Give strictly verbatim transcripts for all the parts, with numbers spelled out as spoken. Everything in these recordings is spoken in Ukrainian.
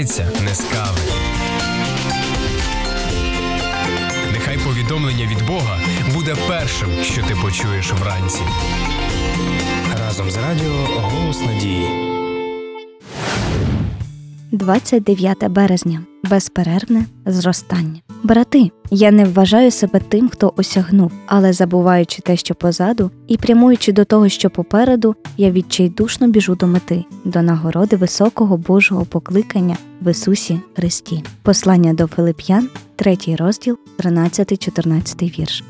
починається не з кави. Нехай повідомлення від Бога буде першим, що ти почуєш вранці. Разом з радіо «Голос надії». двадцять дев'яте березня. Безперервне зростання. Брати, я не вважаю себе тим, хто осягнув, але забуваючи те, що позаду, і прямуючи до того, що попереду, я відчайдушно біжу до мети, до нагороди високого Божого покликання в Ісусі Христі. Послання до Филип'ян, третій розділ, тринадцятий-чотирнадцятий вірш.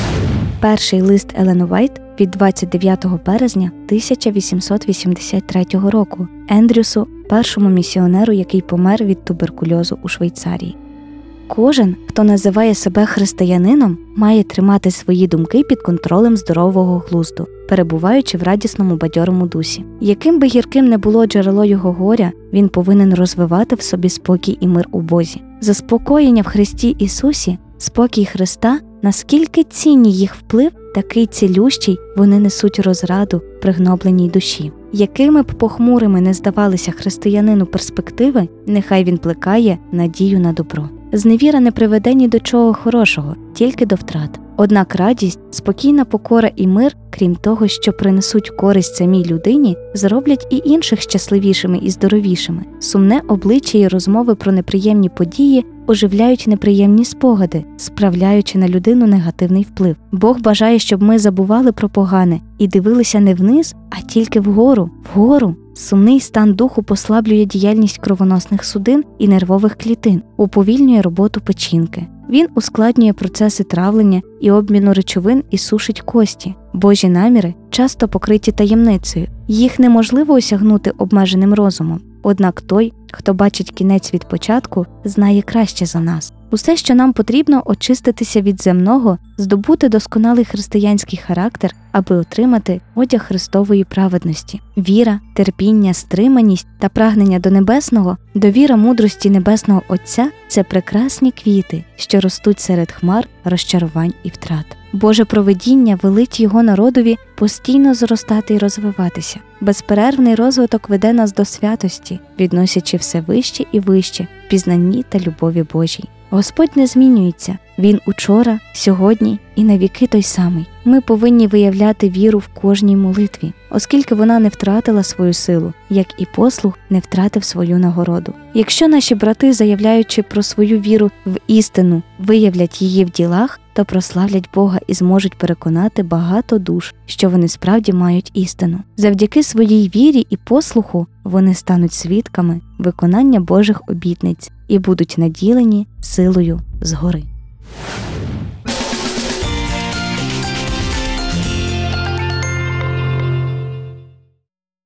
Перший лист Елен Уайт від двадцять дев'ятого березня тисяча вісімсот вісімдесят третього року Ендрюсу, першому місіонеру, який помер від туберкульозу у Швейцарії. Кожен, хто називає себе християнином, має тримати свої думки під контролем здорового глузду, перебуваючи в радісному бадьорому дусі. Яким би гірким не було джерело його горя, він повинен розвивати в собі спокій і мир у Бозі. Заспокоєння в Христі Ісусі, спокій Христа, наскільки цінні їх вплив, такий цілющий, вони несуть розраду пригнобленій душі. Якими б похмурими не здавалися християнину перспективи, нехай він плекає надію на добро. Зневіра не приведе ні до чого хорошого, тільки до втрат. Однак радість, спокійна покора і мир, крім того, що принесуть користь самій людині, зроблять і інших щасливішими і здоровішими. Сумне обличчя і розмови про неприємні події оживляють неприємні спогади, справляючи на людину негативний вплив. Бог бажає, щоб ми забували про погане і дивилися не вниз, а тільки вгору, вгору. Сумний стан духу послаблює діяльність кровоносних судин і нервових клітин, уповільнює роботу печінки. Він ускладнює процеси травлення і обміну речовин і сушить кості. Божі наміри часто покриті таємницею. Їх неможливо осягнути обмеженим розумом. Однак той, хто бачить кінець від початку, знає краще за нас. Усе, що нам потрібно, очиститися від земного, здобути досконалий християнський характер, аби отримати одяг Христової праведності. Віра, терпіння, стриманість та прагнення до небесного, довіра мудрості Небесного Отця – це прекрасні квіти, що ростуть серед хмар, розчарувань і втрат. Боже провидіння велить його народові постійно зростати і розвиватися. Безперервний розвиток веде нас до святості, відносячи все вище і вище в пізнанні та любові Божій. Господь не змінюється. Він учора, сьогодні і навіки той самий. Ми повинні виявляти віру в кожній молитві, оскільки вона не втратила свою силу, як і послух не втратив свою нагороду. Якщо наші брати, заявляючи про свою віру в істину, виявлять її в ділах, то прославлять Бога і зможуть переконати багато душ, що вони справді мають істину. Завдяки своїй вірі і послуху вони стануть свідками виконання Божих обітниць і будуть наділені силою згори.